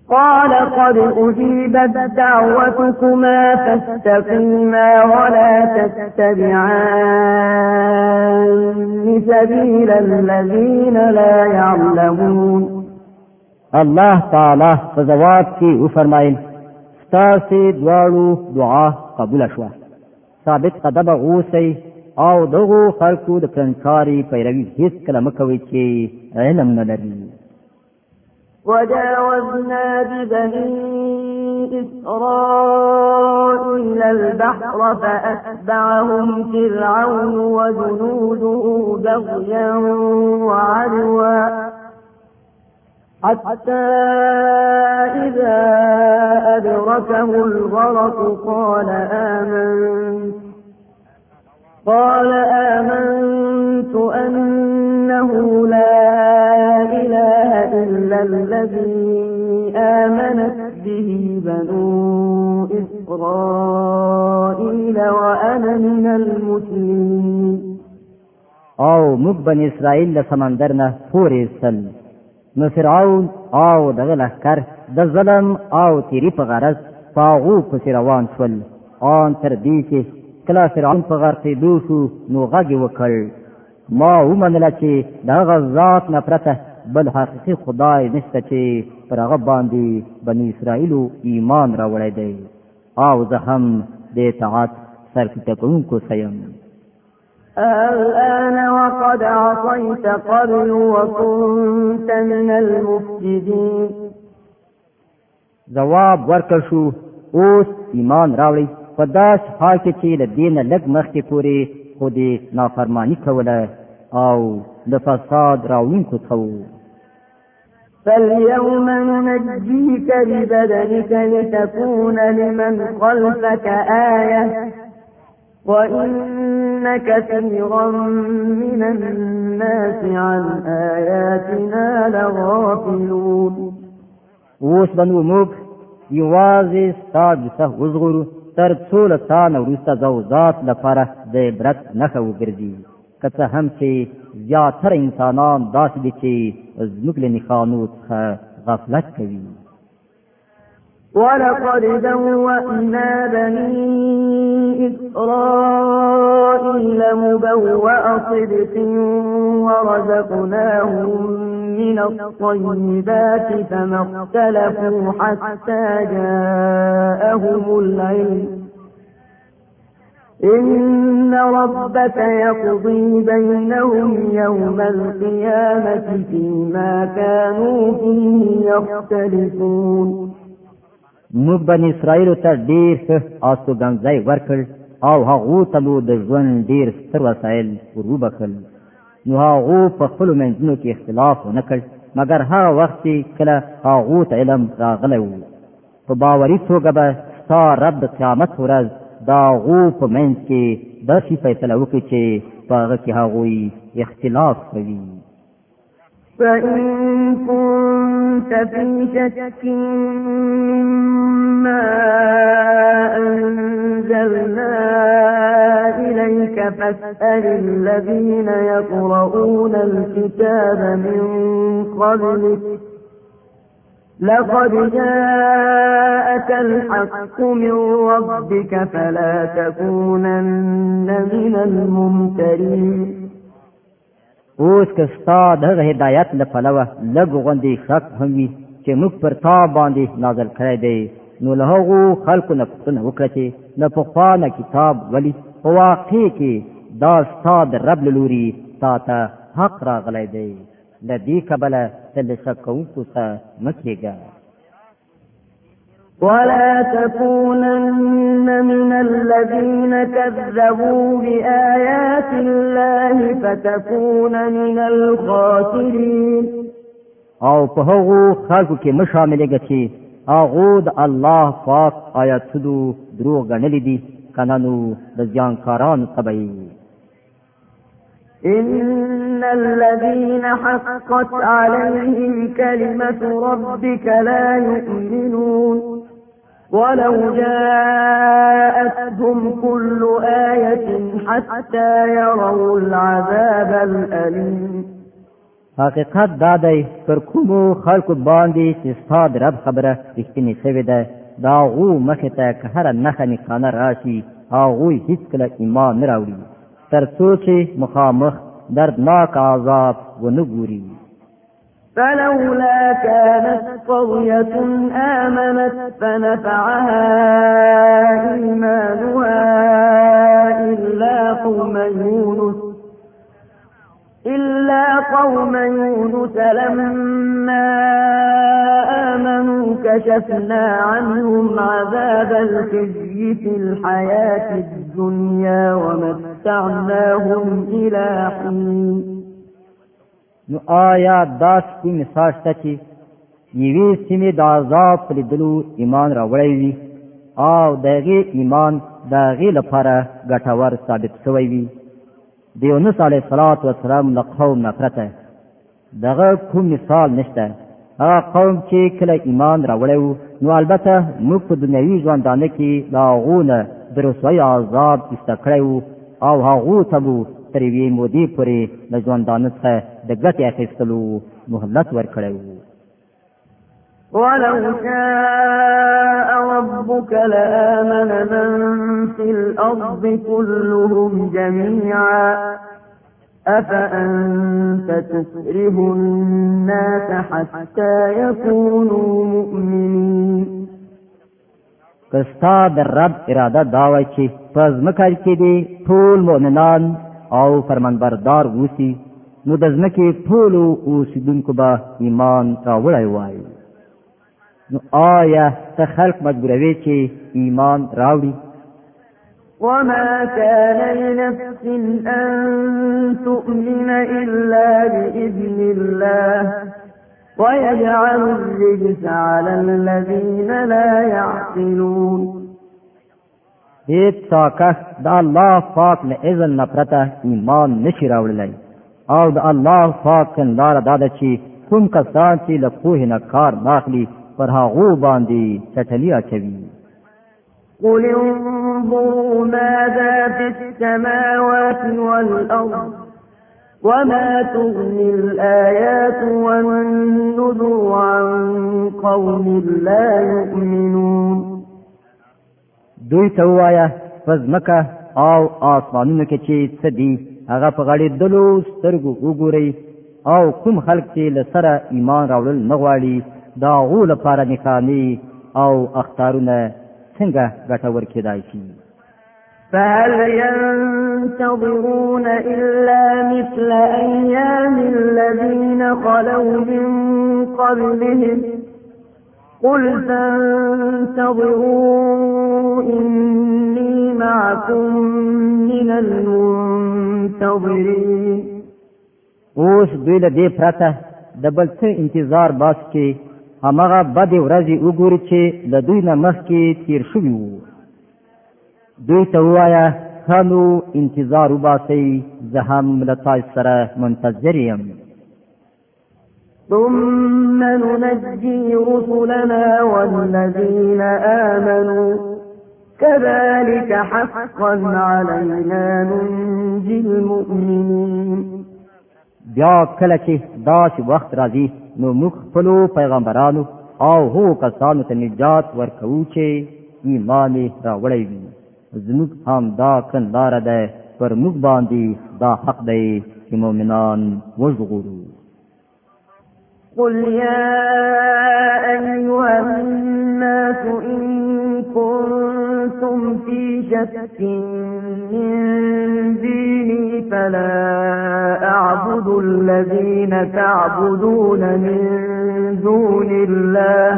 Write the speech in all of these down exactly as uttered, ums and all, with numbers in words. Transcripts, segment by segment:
قال قد أجيبت دعوتكما فاستقيما ولا تتبعان سبيل الذين لا يعلمون. الله تعالی په جواب کې وفرمایل ستاسو دواړو دعا قبول شوه. ثابت قدمه اوسئ او دغو خلکو د کړنکاري پیروي هیڅ کله مه کوئ چې علم نه لري. وجاوزنا ببني إسرائيل البحر فأتبعهم فرعون وجنوده بغيا وعدوا حتى إذا أدركه الغرق قال آمنت قال آمنت أنه لا إله إلا الذي آمنت به بنو إسرائيل وأنا من المسلمين. او موږ بني اسرائیل له سمندر نه پورې سل نو فرعون او دغه لښکر د ظلم او تیری په غرض په هغو پسې روان شول. ان تر دې چې کله فرعون په غرقېدو شو نو غږ یې وکړ ما ومنله چې د هغه ذات نه پرته بل حقیقي خدای نشته چې پر هغه باندې بني اسرائیلو ایمان راوړی دی او زه هم د اطاعت سرکټه کوونکو یم. الآن وقد عصيت قبل وكنت من المفسدين. جواب ورکړ شو اوس ایمان راوړی په داس حال کې چې له دین لږ مخکې پورې خو دې نافرمانی کوله او د فساد راوړونکو څخه. فاليوم ننجيك ببدنك لتكون لمن خلفك آية وإن كثيرا من الناس عن آياتنا لغافلون. اوس بنو موږ یوازې ستا جثه وژغورو تر څو له تا نه وروسته ذات لپاره د عبرت نښه وګرځي که څه هم چې زیاتره انسانان داسې دي چې زموږ له نښانو څخه غفلت کوي. ولقد بوأنا بني إسرائيل مبوأ صدق ورزقناهم من الطيبات فما اختلفوا حتى جاءهم العلم إن ربك يقضي بينهم يوم القيامة فيما كانوا فيه يختلفون. موږ بني اسرائیل ته ډیر ښه استوګنځی ورکړ او هغو ته مو د ژوند ډیر ستر وسایل وروبخل. نو هغو په خپلو منځونو کې اختلاف ونه کړ مګر هغه وخت چې کله هغو ته علم راغلی و. په باوري توګه به ستا رب د قیامت ورځ د هغو په منځ کې داسې فیصله وکړي چې په هغه کې هغوی اختلاف کوي. فإن كنت في شك مما أنزلنا إليك فاسأل الذين يقرؤون الكتاب من قبلك لقد جاءك الحق من ربك فلا تكونن من الممترين. اوس که ستا دغه هدایت له پلوه لږ غوندې شک هم وي چې موږ پر تا باندې نازل کړی دی نو له هغو خلکو نه پوښتنه وکړه چې له پخوا نه کتاب ولي په واقع کې دا ستا د رب له لوري تا ته حق راغلی دی. له دې کبله ته له شک کوونکو څخه مه کېږه. ولا تكونن من الذين كذبوا بآيات الله فتكون من الخاسرين. او په هغو خلکو کې مه شاملېږه چې هغو د الله پاک آیاتونو دروغ ګڼلي دي کنه نو د زیانکارانو څخه به إن الذين حقت عليهم كلمة ربك لا يؤمنون ولو جاءتهم كل آية حتى يروا العذاب الأليم. حقیقت دا دی پر کومو خلکو باندې چې ستا د رب خبره رښتینې شوې ده د هغو مخې ته که هره نښه نښانه راشي هغوی هېڅکله ایمان نه راوړي تر څو چې مخامخ دردناک عذاب ونه ګوري فلولا كانت قرية آمنت فنفعها إيمانها إلا قوم يونس إلا قوم يونس لما آمنوا كشفنا عنهم عذاب الخزي في الحياة الدنيا ومتعناهم إلى حين نو آیا داس کی مثال شته چې یوې سیمې د عذاب په لیدلو ایمان راوړی وي او د هغې ایمان د هغې لپاره ګټور ثابت شوی وي د یونس علیه السلام له قوم نه پرته دغه کوم مثال نشته هغه قوم چې کله ایمان راوړی وو نو البته موږ په دنیوي ژوندانه کې د هغو نه د رسوایي عذاب ایسته کړی وو او هغو ته مو تر یوې مودې پورې د ژوندانه څخه د ګټې اخیستلو مهلت ورکړی وو ولو شاء ربك لآمن من في الأرض كلهم جميعا أفأنت تكره الناس حتى يكونوا مؤمنين کستا د رب اراده دا وای چې په ځمکه کې دي ټول مؤمنان او فرمانبردار وسی نو د ځمکې ټولو اوسیدونکو به ایمان راوړی وای نو آیا ته خلق مجبوروي چې ایمان راوړي وما كان لنفس أن تؤمن إلا بإذن الله ويجعل الرجس على الذين لا يعقلون هیڅ کس د الله پاک له اذن نه پرته ایمان نشي راوړلی او د الله پاک لاره دا ده چې کوم کسان چې له پوهې نه کار ناخلي پر هغو باندې چټلي اچوي قل انظروا ماذا في السماوات والأرض وما تغني الآيات والنذر عن قوم لا يؤمنون دوی ته ووایه په ځمکه او آسمانونو کې چې څه دي هغه په غړېدلو سترګو وګورئ او کوم خلک چې له سره ایمان راوړل نه غواړي د هغو لپاره نښانې او اخطارونه څنګه ګټور کېدای شي فهل ينتظرون إلا مثل أيام الذين خلوا من قبلهم قل فانتظروا إني معكم من المنتظرين اوس دوی له دې پرته د بل څه انتظار باس چې هماغه بدې ورځې وګوري چې له دوی نه مخکې تیر شوي وو دوی ته ووایه ښه نو انتظار وباسئ زه هم له تاسو سره منتظر یم ثم ننجي رسلنا والذين آمنوا كذلك حقا علينا ننجي المؤمنين بیا کله چې داسې وخت راځي نو موږ خپلو پیغمبرانو او هغو کسانو ته نجات ورکوو چې ایمان یې راوړی وي زموږ هم دا کنداره ده پر موږ باندې دا حق دی چې مؤمنان وژغورو قل يا أيها الناس إن كنتم في شك من ديني فلا أعبد الذين تعبدون من دون الله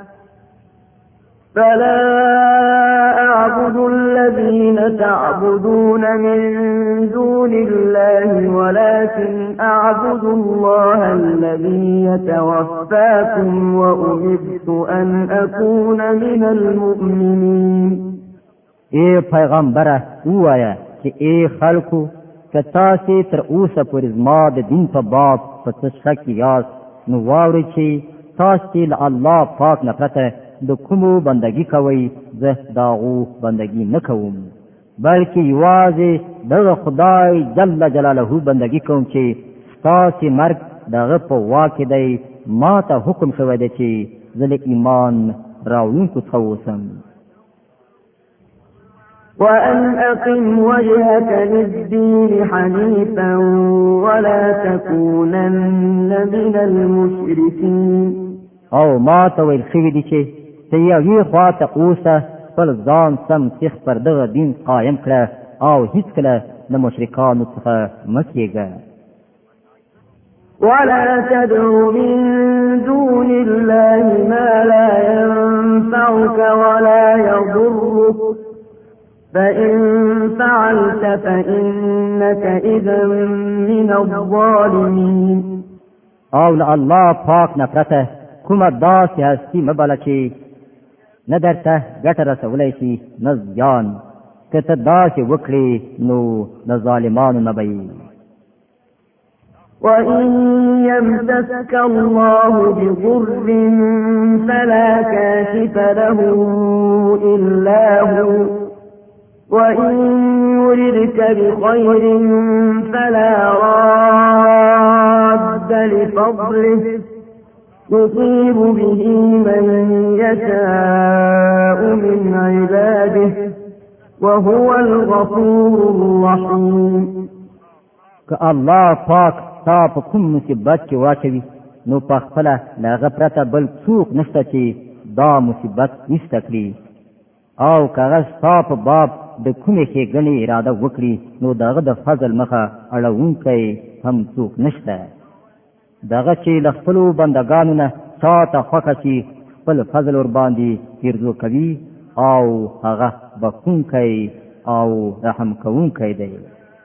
فلا أعبد الذين تعبدون من دون الله ولكن أعبد الله الذي يتوفاكم وأمرت أن أكون من المؤمنين اے پیغمبره وایا چې اے خلکو که تاسې تر اوسه پورې زما د دین په باب په څه شک یاست نو واورئ چې تاسې له الله پاک نه پرته د کومو بندگی کوي زه د هغو بندگی نه کوم بلکې یوازې دغه خدای جل جلاله بندگی کوم چې ستاسې مرګ دغه په واک دی ما ته حکم شوی دی چې زه له ایمان راوړونکو څخه اوسم. وأن أقم وجهك للدين حنيفا ولا تكونن من المشركين. او ما ته ویل شوي دي چې ته یوې خوا ته اوسه خپل ځان سم سیخ پر دغه دین قایم کړه او هیڅکله د مشرکانو څخه مه کېږه. ولا تدع من دون الله ما لا ينفعك ولا يضرك فإن فعلت فإنك إذا من الظالمين. او له الله پاک نه پرته کومه داسې هستي مه بله چې نه درته ګټه رسولی شي نه زیان. که ته داسې وکړې نو د ظالمانو نه به یې. وَإِن يَمْسَسْكَ اللَّهُ بِضُرٍّ فَلَا كَاشِفَ لَهُ إِلَّا هُوَ وَإِن يُرِدْكَ بِخَيْرٍ فَلَا رَادَّ لِفَضْلِهِ يُصِيبُ بِهِ مَن يَشَاءُ مِنْ عِبَادِهِ وَهُوَ الْغَفُورُ الرَّحِيمُ. که الله پاک تا په کوم مصیبت کې واچوي نو په خپله له هغه پرته بل څوک نشته چې دا مصیبت ایسته کړي. او که هغه ستا په باب د کومې ښېګڼې اراده وکړي نو د هغه د فضل مخه اړوونکی هم څوک نشته. دغه چې له خپلو بندګانو نه چا ته خوښه شي خپل فضل ورباندې پیرزو کوي او هغه بخښونکی او رحم کوونکی دی.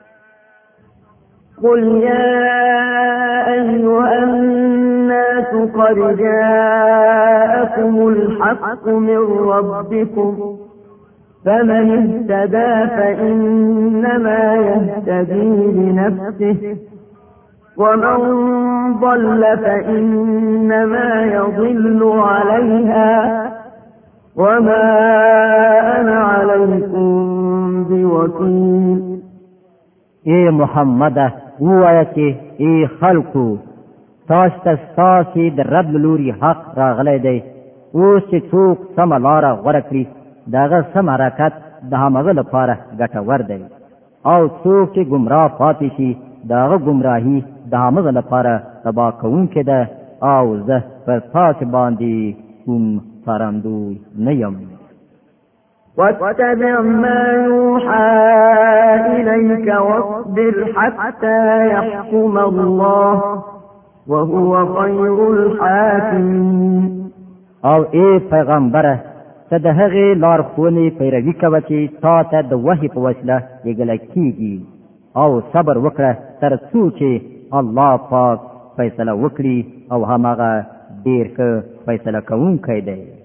قل يا أيها الناس قد جاءكم الحق من ربكم فمن اهتدى فإنما يهتدي لنفسه ومن ضل فإنما يضل عليها وما أنا عليكم بوكيل. اے محمد ووایه چې ای خلکو تاسو ته ستاسې د رب له لوري حق راغلی دی. اوس چې څوک سمه لاره غوره کړي د هغه سم حرکت د همغه لپاره ګټور دی او څوک چې ګمراه پاتې شي د هغه ګمراهي د همغه لپاره تباه کوونکی ده او زه پر تاسې باندې کوم څارندوی نه یم. واتبع ما يوحى إليك واصبر حتى يحكم الله وهو خير الحاکمین. او ای پیغمبره ته د هغې لارښوونې پیروي کوه چې تا ته د وحي په وسیله لیږلی کېږي او صبر وکړه تر څو چې الله پاک فیصله وکړي او هماغه ډېر ښه فیصله کوونکی دی.